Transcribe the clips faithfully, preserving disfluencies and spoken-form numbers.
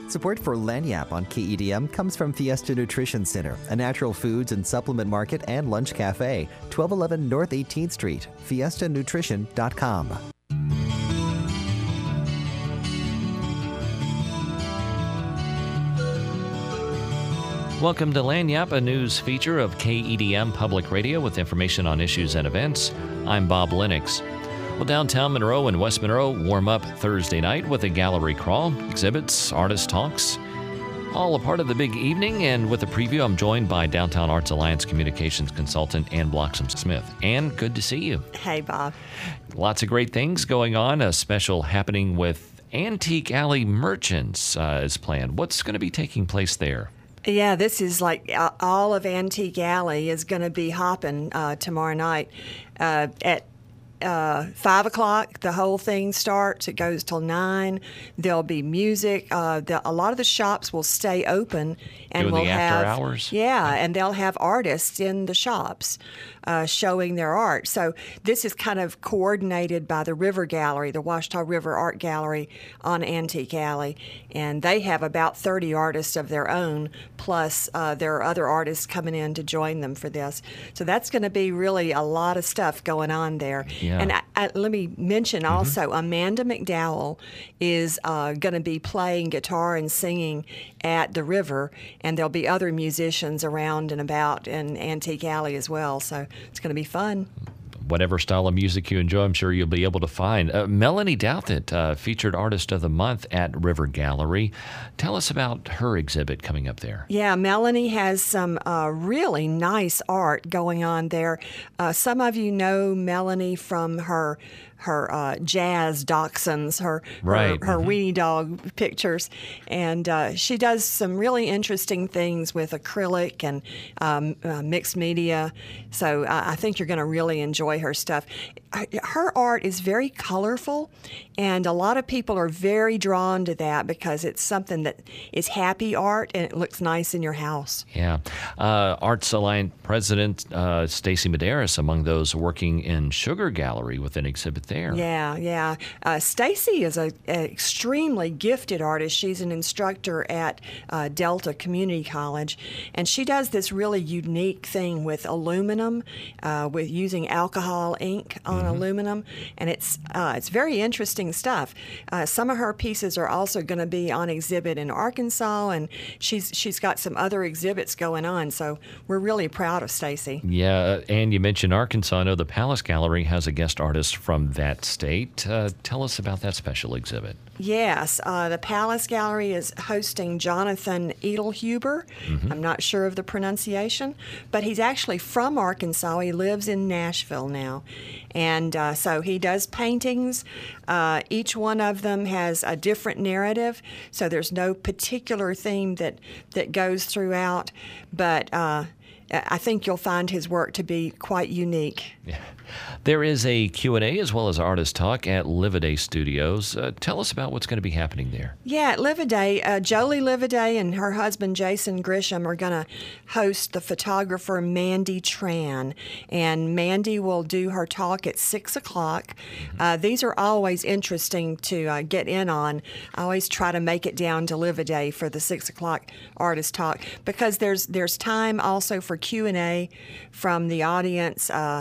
Support for Lagniappe on K E D M comes from Fiesta Nutrition Center, a natural foods and supplement market and lunch cafe, twelve eleven North eighteenth Street, fiesta nutrition dot com. Welcome to Lagniappe, a news feature of K E D M Public Radio with information on issues and events. I'm Bob Lennox. Well, downtown Monroe and West Monroe warm up Thursday night with a gallery crawl, exhibits, artist talks, all a part of the big evening. And with a preview, I'm joined by Downtown Arts Alliance Communications Consultant Ann Bloxham-Smith. Ann, good to see you. Hey, Bob. Lots of great things going on. A special happening with Antique Alley Merchants uh, is planned. What's going to be taking place there? Yeah, this is like uh, all of Antique Alley is going to be hopping uh, tomorrow night uh, at Uh, five o'clock. The whole thing starts. It goes till nine. There'll be music. Uh, the, a lot of the shops will stay open, and Doing we'll the have after hours. Yeah, and they'll have artists in the shops uh, showing their art. So this is kind of coordinated by the River Gallery, the Ouachita River Art Gallery on Antique Alley, and they have about thirty artists of their own. Plus, uh, there are other artists coming in to join them for this. So that's going to be really a lot of stuff going on there. Yeah. And I, I, let me mention also, mm-hmm. Amanda McDowell is uh, going to be playing guitar and singing at the river, and there'll be other musicians around and about in Antique Alley as well. So it's going to be fun. Whatever style of music you enjoy, I'm sure you'll be able to find. Uh, Melanie Douthit, uh, featured artist of the month at River Gallery. Tell us about her exhibit coming up there. Yeah, Melanie has some uh, really nice art going on there. Uh, some of you know Melanie from her her uh, jazz dachshunds, her right. her, her mm-hmm. weenie dog pictures, and uh, she does some really interesting things with acrylic and um, uh, mixed media. So uh, I think you're going to really enjoy her stuff. Her art is very colorful, and a lot of people are very drawn to that because it's something that is happy art and it looks nice in your house. Yeah. Uh, Arts Alliance President uh, Stacy Medeiros among those working in Sugar Gallery with an exhibit there. Yeah, yeah. Uh, Stacy is an extremely gifted artist. She's an instructor at uh, Delta Community College, and she does this really unique thing with aluminum, uh, with using alcohol ink on mm-hmm. aluminum, and it's uh, it's very interesting stuff. Uh, some of her pieces are also going to be on exhibit in Arkansas, and she's she's got some other exhibits going on. So we're really proud of Stacy. Yeah, and you mentioned Arkansas. I know the Palace Gallery has a guest artist from that state. Uh, tell us about that special exhibit. Yes, uh, the Palace Gallery is hosting Jonathan Edelhuber. Mm-hmm. I'm not sure of the pronunciation, but he's actually from Arkansas. He lives in Nashville now. And uh, so he does paintings. Uh, each one of them has a different narrative, so there's no particular theme that, that goes throughout. But uh, I think you'll find his work to be quite unique. Yeah. There is a Q and A as well as artist talk at Livaday Studios. Uh, tell us about what's going to be happening there. Yeah, at Livaday, uh, Jolie Livaday and her husband Jason Grisham are going to host the photographer Mandy Tran. And Mandy will do her talk at six o'clock. Mm-hmm. Uh, these are always interesting to uh, get in on. I always try to make it down to Livaday for the six o'clock artist talk because there's, there's time also for Q and A from the audience. Uh,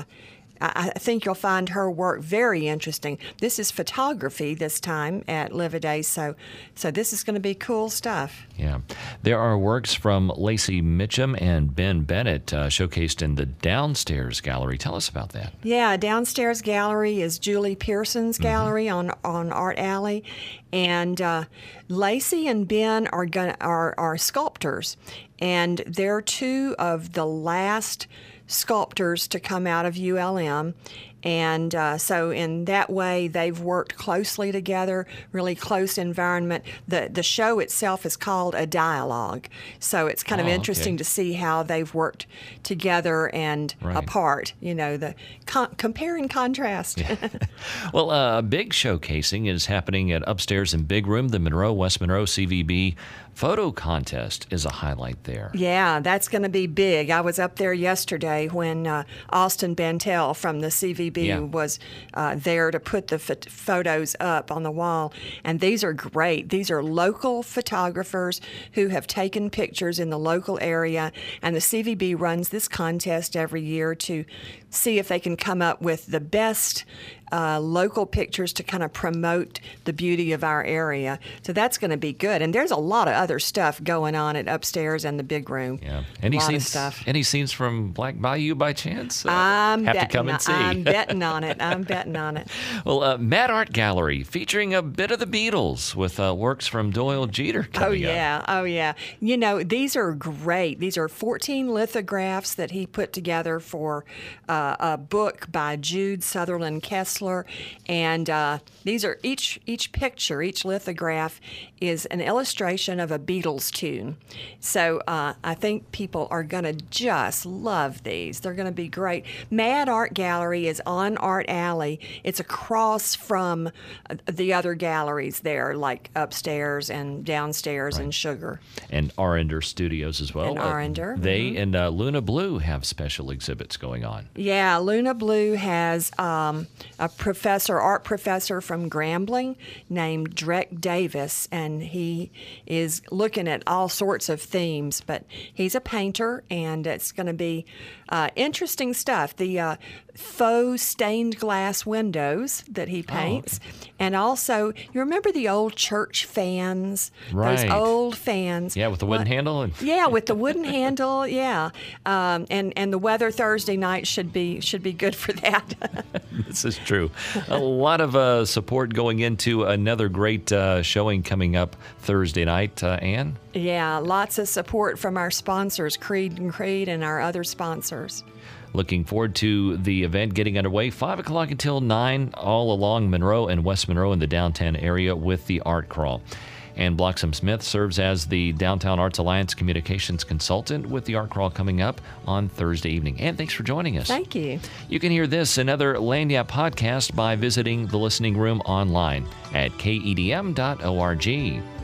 I think you'll find her work very interesting. This is photography this time at Livaday, so so this is going to be cool stuff. Yeah. There are works from Lacey Mitchum and Ben Bennett uh, showcased in the Downstairs Gallery. Tell us about that. Yeah, Downstairs Gallery is Julie Pearson's gallery mm-hmm. on, on Art Alley, and uh, Lacey and Ben are, gonna, are are sculptors, and they're two of the last sculptors to come out of U L M, and uh, so in that way they've worked closely together, really close environment. The the show itself is called A Dialogue, so it's kind oh, of interesting okay. to see how they've worked together and right. apart, you know, the con- compare and contrast. Yeah. Well, uh, a big showcasing is happening at Upstairs in Big Room. The Monroe West Monroe C V B photo contest is a highlight there. Yeah, that's going to be big. I was up there yesterday when uh, Austin Bantel from the C V B B Yeah. was uh, there to put the ph- photos up on the wall. And these are great. These are local photographers who have taken pictures in the local area. And the C V B runs this contest every year to see if they can come up with the best uh, local pictures to kind of promote the beauty of our area. So that's going to be good. And there's a lot of other stuff going on at upstairs and the big room. Yeah. Any a lot scenes? of stuff. Any scenes from Black Bayou by chance? Uh, I'm have betting, to come and see. I'm betting on it. I'm betting on it. Well, uh, Mad Art Gallery featuring a bit of the Beatles with uh, works from Doyle Jeter coming Oh, up. yeah. Oh, yeah. You know, these are great. These are fourteen lithographs that he put together for uh, a book by Jude Sutherland Kessler. And uh, these are each each picture, each lithograph is an illustration of a Beatles tune. So uh, I think people are going to just love these. They're going to be great. Mad Art Gallery is on Art Alley. It's across from uh, the other galleries there, like upstairs and downstairs and Sugar. And Arender Studios as well. And Uh, Arender, they and uh, Luna Blue have special exhibits going on. Yeah, Luna Blue has um, a professor, art professor from Grambling named Drek Davis, and he is looking at all sorts of themes, but he's a painter, and it's going to be uh, interesting stuff. The uh, faux stained glass windows that he paints, and also, you remember the old church fans? Right. Those old fans. Yeah, with the wooden What- handle. And Yeah, with the wooden handle. Yeah, um, and and the weather Thursday night should be should be good for that. This is true. A lot of uh, support going into another great uh, showing coming up Thursday night, uh, Ann. Yeah, lots of support from our sponsors, Creed and Creed, and our other sponsors. Looking forward to the event getting underway five o'clock until nine, all along Monroe and West Monroe in the downtown area with the Art Crawl. Ann Bloxham Smith serves as the Downtown Arts Alliance communications consultant with the Art Crawl coming up on Thursday evening. Ann, thanks for joining us. Thank you. You can hear this and other Lagniappe podcasts by visiting the listening room online at K E D M dot org.